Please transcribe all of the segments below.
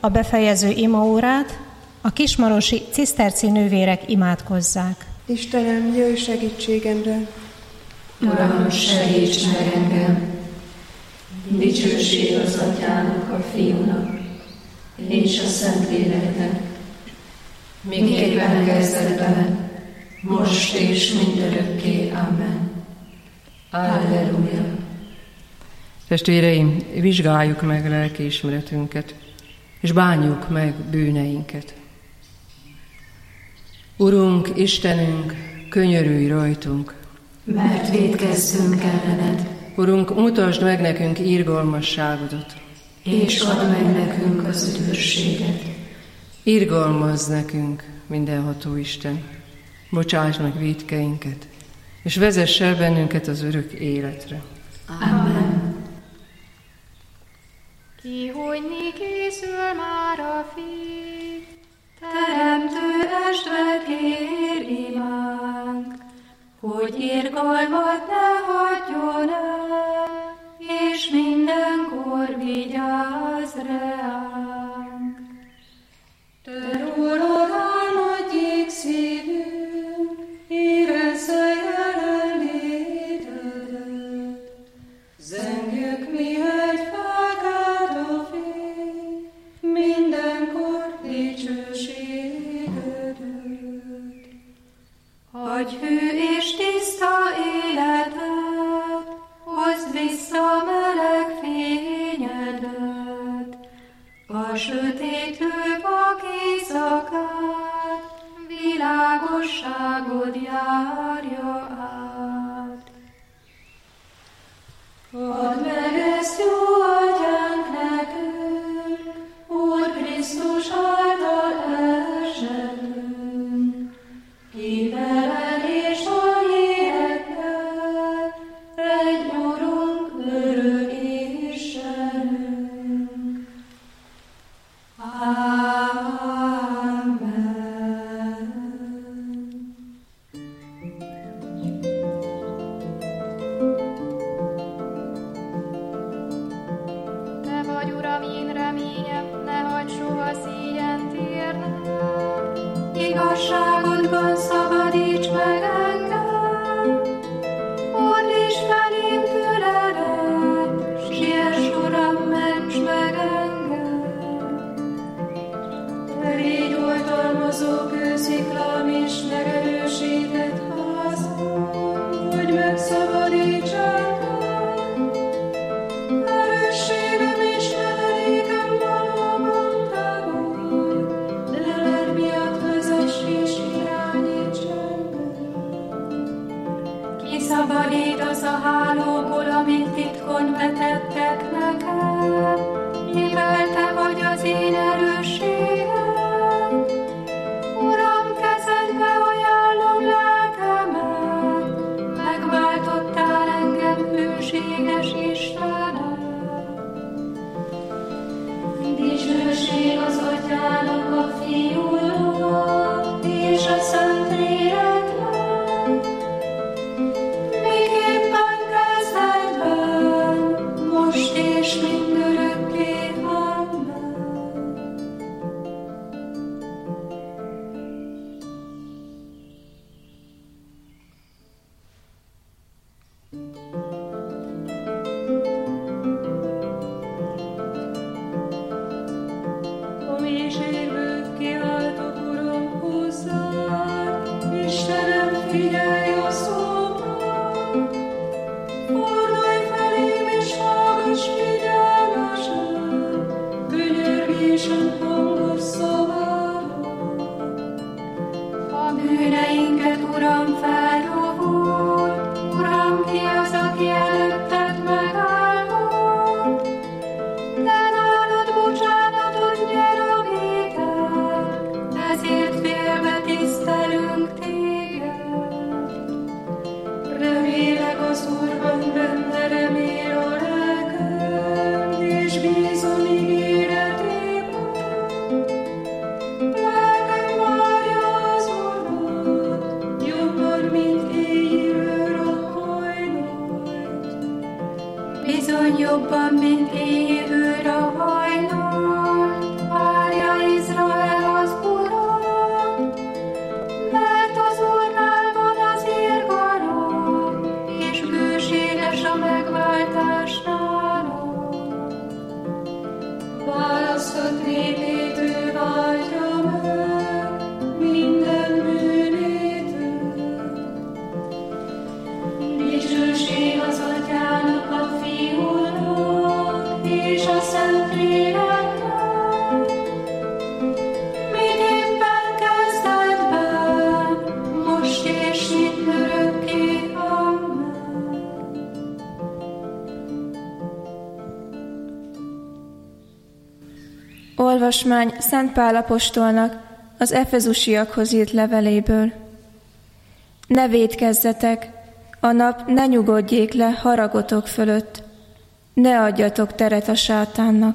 a befejező imaórát a kismarosi ciszterci nővérek imádkozzák. Istenem, jöjj segítségemre! Uram, segíts meg engem! Dicsőség az Atyának, a Fiúnak és a Szentléleknek, miképpen kezdetben, most és mindörökké. Amen. Alleluja! Testvéreim, vizsgáljuk meg lelkiismeretünket, és bánjuk meg bűneinket. Urunk, Istenünk, könyörülj rajtunk! Mert vétkeztünk ellened. Urunk, mutasd meg nekünk irgalmasságodat, és add meg nekünk az üdvösséget. Irgalmazz nekünk, mindenható Isten, bocsáss meg vétkeinket, és vezess el bennünket az örök életre. Amen. Kihújni készül már a Fiú, Teremtő estre kér imánk, hogy irgalmat ne hagyjon el, és mindenkor vigyázz reánk. Te rólad álmodjék szívünk, érezze jelenlétedet. Zengjük mi egy fákát a fény, mindenkor dicsőségedet. Adj hű és tiszta életet, hozd vissza meleg fényedet, a sötétlő vak éjszakát, világosságod járja át. Add meg ezt, jó Atyánk, nekünk, Úr Krisztus által esetünk, ki veled és a lélekkel, egy Urunk, örök Istenünk. Amen. Te vagy, Uram, én reményem, ne hagyd soha szígyent érnem. Igazságodban szabadíts meg engem, fordíts felém füledet, siess, Uram, ments meg engem. Te légy oltalmazó kősziklám és megerősített házam, hogy megszabadíts engem. Erősségem és menedékem valóban te vagy, leled miatt vezess és irányíts választott népét ő váltja meg minden bűnétől. Dicsőség az Atyának, a Fiúnak és a Szentléleknek, miképpen kezdetben, most és mindörökké. Amen. Olvasmány Szent Pál apostolnak az efezusiakhoz írt leveléből. Ne vétkezzetek, a nap ne nyugodjék le haragotok fölött, ne adjatok teret a sátánnak.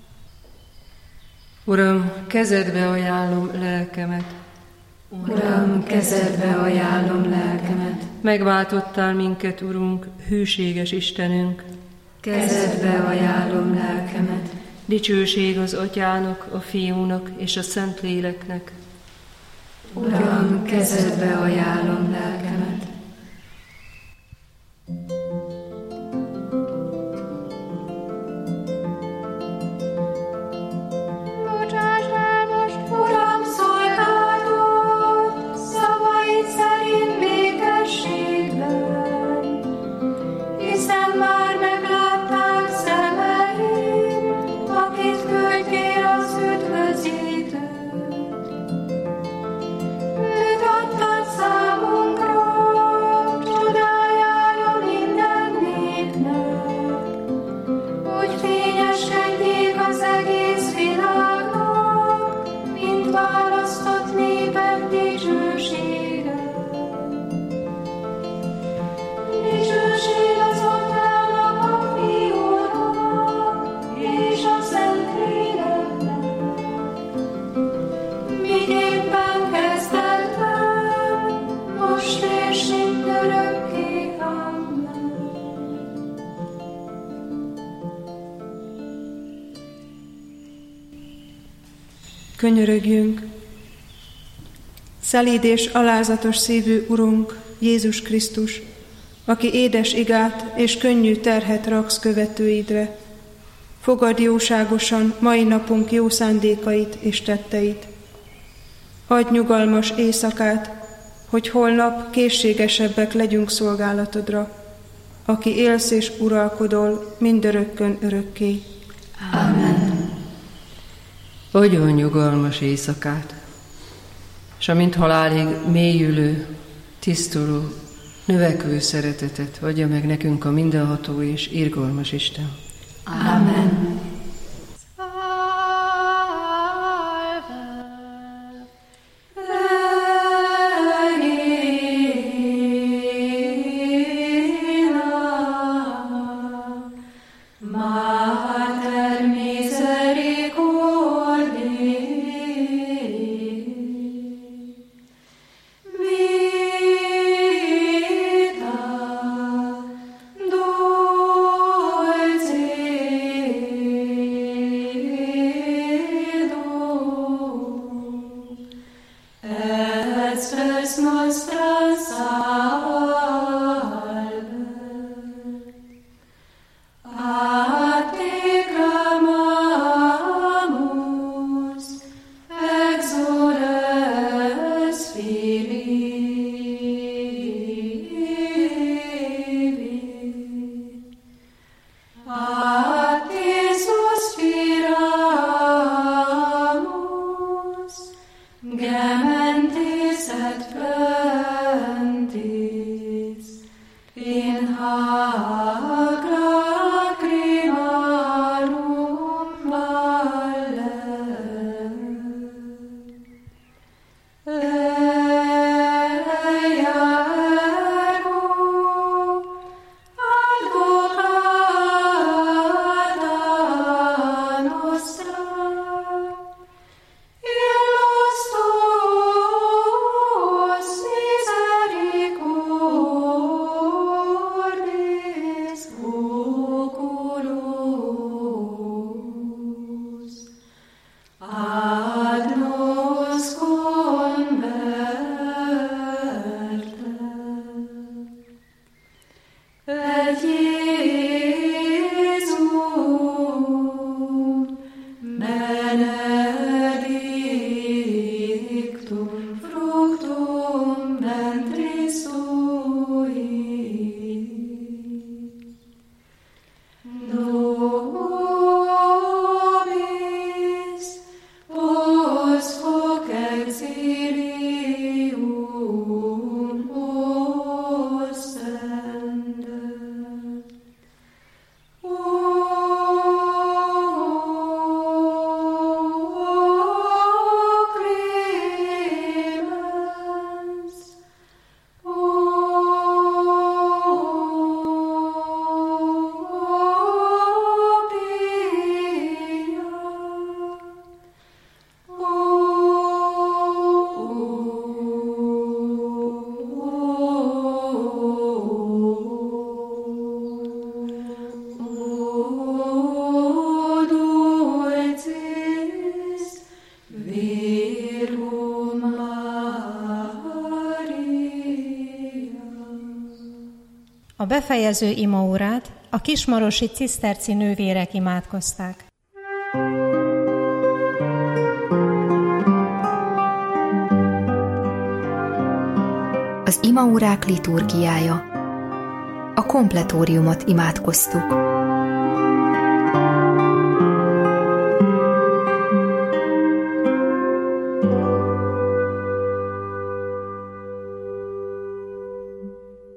Uram, kezedbe ajánlom lelkemet. Uram, kezedbe ajánlom lelkemet. Megváltottál minket, Urunk, hűséges Istenünk. Kezedbe ajánlom lelkemet. Dicsőség az Atyának, a Fiúnak és a Szentléleknek. Uram, kezedbe ajánlom lelkemet. Bocsáss el most, Uram, szolgálatot, szavaid szerint békességben, hiszen már meglátták szemeim, akit küldtél az üdvözítőt. Őt adtad számunkra, csodájára minden népnek, hogy fényeskedjék az egész világnak, mint választott népek dicsősége. Dicsőség az Atyának, a Fiúnak és a Szentléleknek, miképpen kezdetben, most és mindörökké. Amen. Könyörögjünk! Szelíd és alázatos szívű Urunk, Jézus Krisztus, aki édes igát és könnyű terhet raksz követőidre, fogadd jóságosan mai napunk jó szándékait és tetteit. Adj nyugalmas éjszakát, hogy holnap készségesebbek legyünk szolgálatodra, aki élsz és uralkodol mindörökkön örökké. Amen. Adjon nyugalmas éjszakát, s amint halálig mélyülő, tisztuló, növekvő szeretetet adja meg nekünk a mindenható és irgalmas Isten. Amen. benedictum fructum ventris tui. Nobis pos hoc exilium ostende. A befejező imaórát a kismarosi ciszterci nővérek imádkozták. Az imaórák liturgiája. A kompletóriumot imádkoztuk.